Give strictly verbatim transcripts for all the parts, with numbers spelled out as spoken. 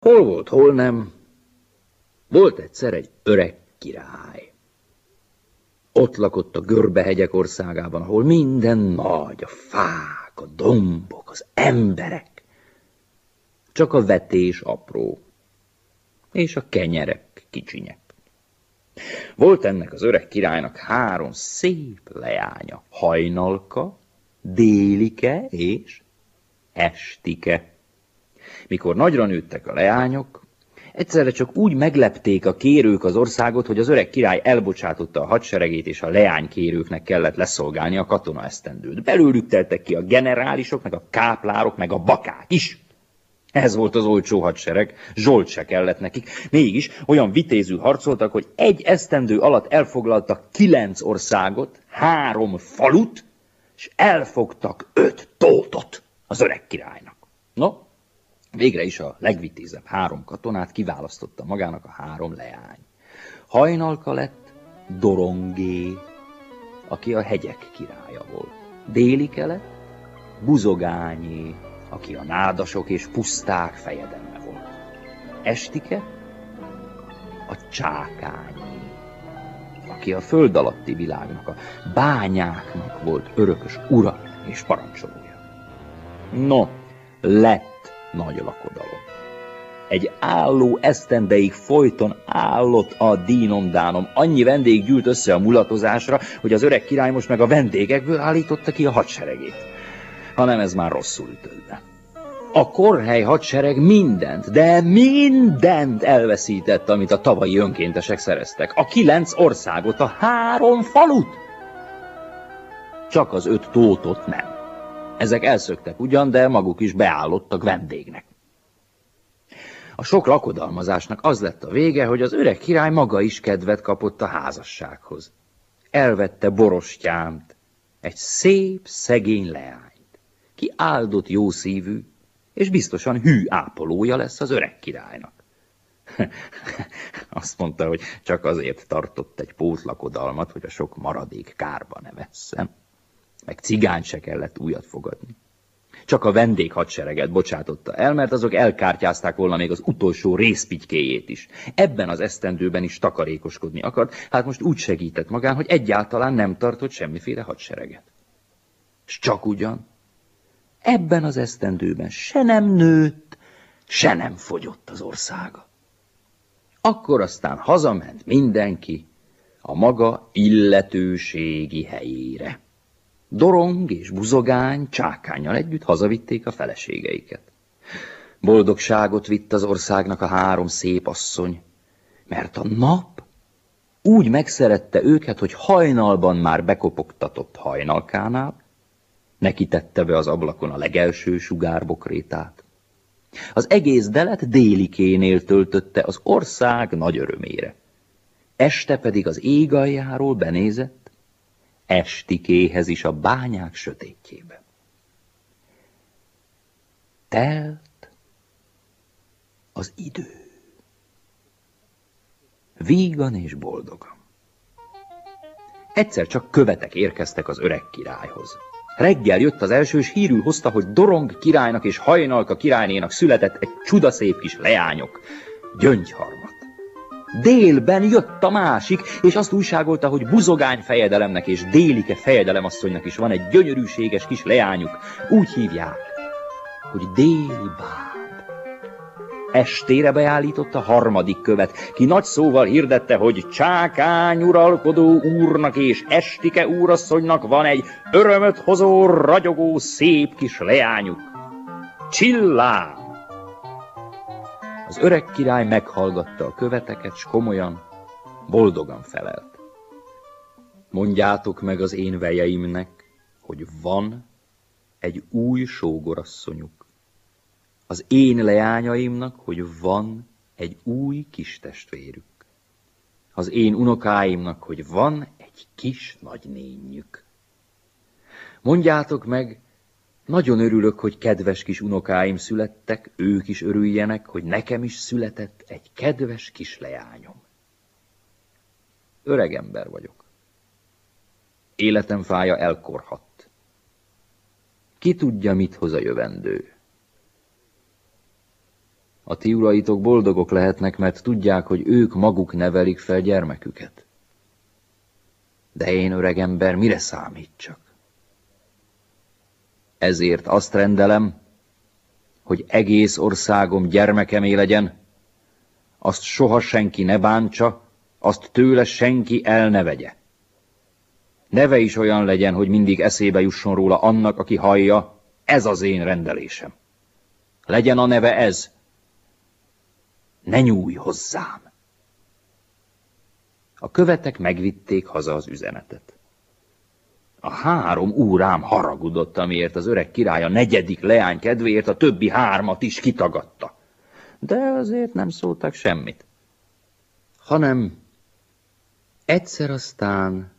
Hol volt, hol nem. Volt egyszer egy öreg király. Ott lakott a görbehegyek országában, ahol minden nagy, a fák, a dombok, az emberek. Csak a vetés apró, és a kenyerek kicsinyek. Volt ennek az öreg királynak három szép leánya, Hajnalka, Délike és Estike. Mikor nagyra nőttek a leányok, egyszerre csak úgy meglepték a kérők az országot, hogy az öreg király elbocsátotta a hadseregét, és a leánykérőknek kellett leszolgálni a katonaesztendőt. Belőlük teltek ki a generálisok, meg a káplárok, meg a bakák is. Ez volt az olcsó hadsereg, zsolt se kellett nekik. Mégis olyan vitézül harcoltak, hogy egy esztendő alatt elfoglaltak kilenc országot, három falut, és elfogtak öt tótot az öreg királynak. No, végre is a legvitézebb három katonát kiválasztotta magának a három leány. Hajnalka lett Dorongé, aki a hegyek királya volt. Délike lett Buzogányé, aki a nádasok és puszták fejedelme volt. Estike a Csákányé, aki a föld alatti világnak, a bányáknak volt örökös ura és parancsolója. No, lett nagy lakodalom. Egy álló esztendeig folyton állott a dínom-dánom. Annyi vendég gyűlt össze a mulatozásra, hogy az öreg király most meg a vendégekből állította ki a hadseregét. Hanem ez már rosszul ütött be. A korhely hadsereg mindent, de mindent elveszített, amit a tavalyi önkéntesek szereztek. A kilenc országot, a három falut. Csak az öt tótot nem. Ezek elszöktek ugyan, de maguk is beállottak vendégnek. A sok lakodalmazásnak az lett a vége, hogy az öreg király maga is kedvet kapott a házassághoz. Elvette borostyánt, egy szép, szegény leányt, ki áldott jószívű, és biztosan hű ápolója lesz az öreg királynak. Azt mondta, hogy csak azért tartott egy pótlakodalmat, hogy a sok maradék kárba ne vesszen. Meg cigány se kellett újat fogadni. Csak a vendéghadsereget bocsátotta el, mert azok elkártyázták volna még az utolsó részpitykéjét is. Ebben az esztendőben is takarékoskodni akart, hát most úgy segített magán, hogy egyáltalán nem tartott semmiféle hadsereget. S csak ugyan, ebben az esztendőben se nem nőtt, se nem fogyott az országa. Akkor aztán hazament mindenki a maga illetőségi helyére. Dorong és Buzogány Csákánnyal együtt hazavitték a feleségeiket. Boldogságot vitt az országnak a három szép asszony, mert a nap úgy megszerette őket, hogy hajnalban már bekopogtatott Hajnalkánál, neki tette be az ablakon a legelső sugárbokrétát. Az egész delet Délikénél töltötte az ország nagy örömére. Este pedig az ég aljáról benézett Estikéhez is a bányák sötétjébe. Telt az idő. Vígan és boldogan. Egyszer csak követek érkeztek az öreg királyhoz. Reggel jött az első, és hírül hozta, hogy Dorong királynak és Hajnalka királynénak született egy csudaszép kis leányok, gyöngyharmat. Délben jött a másik, és azt újságolta, hogy Buzogány fejedelemnek és Délike fejedelemasszonynak is van egy gyönyörűséges kis leányuk. Úgy hívják, hogy Déli báb. Estére beállította harmadik követ, ki nagy szóval hirdette, hogy Csákány uralkodó úrnak és Estike úrasszonynak van egy örömöt hozó, ragyogó, szép kis leányuk. Csillám! Az öreg király meghallgatta a követeket, s komolyan, boldogan felelt. Mondjátok meg az én vejeimnek, hogy van egy új sógorasszonyuk. Az én leányaimnak, hogy van egy új kistestvérük. Az én unokáimnak, hogy van egy kis nagynényük. Mondjátok meg, nagyon örülök, hogy kedves kis unokáim születtek, ők is örüljenek, hogy nekem is született egy kedves kis leányom. Öreg ember vagyok. Életem fája elkorhadt. Ki tudja, mit hoz a jövendő. A ti uraitok boldogok lehetnek, mert tudják, hogy ők maguk nevelik fel gyermeküket. De én, öregember, mire számítsak? Ezért azt rendelem, hogy egész országom gyermekemé legyen, azt soha senki ne bántsa, azt tőle senki el ne vegye. Neve is olyan legyen, hogy mindig eszébe jusson róla annak, aki hallja, ez az én rendelésem. Legyen a neve ez. Ne nyújj hozzám! A követek megvitték haza az üzenetet. A három úrám haragudott, amiért az öreg király a negyedik leány kedvéért a többi hármat is kitagadta. De azért nem szóltak semmit. Hanem egyszer aztán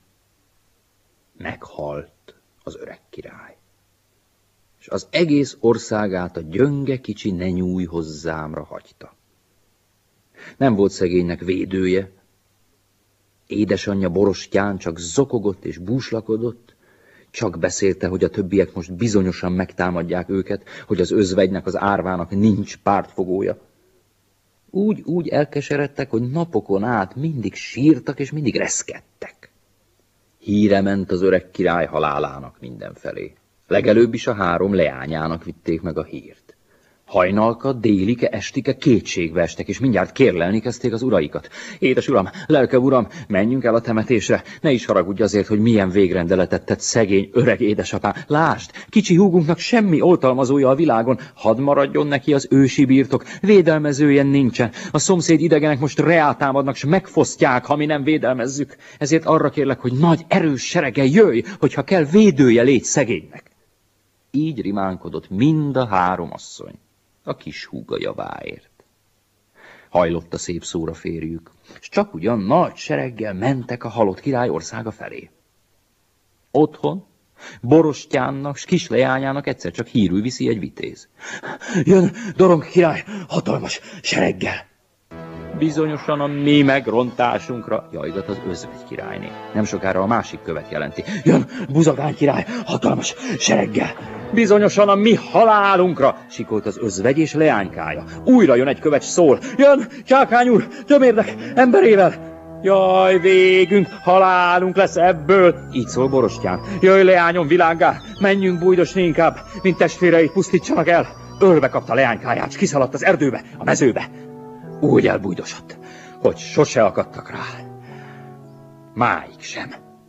meghalt az öreg király. És az egész országát a gyönge kicsi ne nyújj hozzámra hagyta. Nem volt szegénynek védője. Édesanyja Borostyán csak zokogott és búslakodott, csak beszélte, hogy a többiek most bizonyosan megtámadják őket, hogy az özvegynek, az árvának nincs pártfogója. Úgy, úgy elkeseredtek, hogy napokon át mindig sírtak és mindig reszkedtek. Híre ment az öreg király halálának mindenfelé. Legelőbb is a három leányának vitték meg a hírt. Hajnalka, délike, estike kétségbe estek, és mindjárt kérlelni kezdték az uraikat. Édes uram, lelke uram, menjünk el a temetésre, ne is haragudj azért, hogy milyen végrendeletet tett szegény, öreg édesapám. Lásd, kicsi húgunknak semmi oltalmazója a világon, hadd maradjon neki az ősi birtok, védelmezőjen nincsen. A szomszéd idegenek most reátámadnak, s megfosztják, ha mi nem védelmezzük. Ezért arra kérlek, hogy nagy, erős serege jöjj, hogyha kell, védője légy szegénynek. Így rimánkodott mind a három asszony a kis húga javáért. Hajlott a szép szóra férjük, és csak ugyan nagy sereggel mentek a halott király országa felé. Otthon Borostyánnak s kisleányának egyszer csak hírül viszi egy vitéz. Jön Dorong király hatalmas sereggel. Bizonyosan a mi megrontásunkra, jajgat az özvegy királyné. Nem sokára a másik követ jelenti. Jön Buzagány király hatalmas sereggel. Bizonyosan a mi halálunkra, sikolt az özvegy és leánykája. Újra jön egy követ, szól. Jön Csákány úr, tömérdek emberével. Jaj, végünk, halálunk lesz ebből. Így szól Borostyán. Jöjj, leányom, világgá, menjünk bújdosni inkább, mint testvéreit pusztítsanak el. Ölbe kapta leánykáját, s kiszaladt az erdőbe, a mezőbe. Úgy elbújdosott, hogy sose akadtak rá. Máig sem.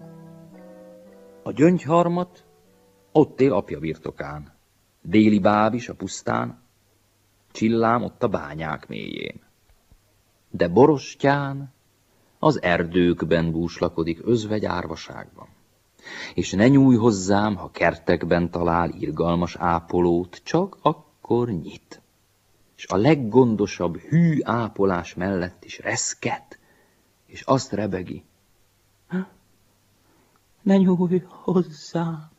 A gyöngyharmat ott él apja birtokán, déli báb is a pusztán, Csillám ott a bányák mélyén. De Borostyán az erdőkben búslakodik özvegy árvaságban. És ne nyújj hozzám, ha kertekben talál irgalmas ápolót, csak akkor nyit. És a leggondosabb hű ápolás mellett is reszket, és azt rebegi. Ne nyújj hozzám!